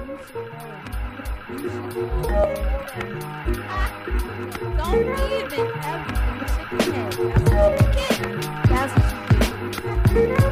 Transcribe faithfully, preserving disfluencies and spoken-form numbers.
Don't even ever stick your head. That's what you get. That's what you get.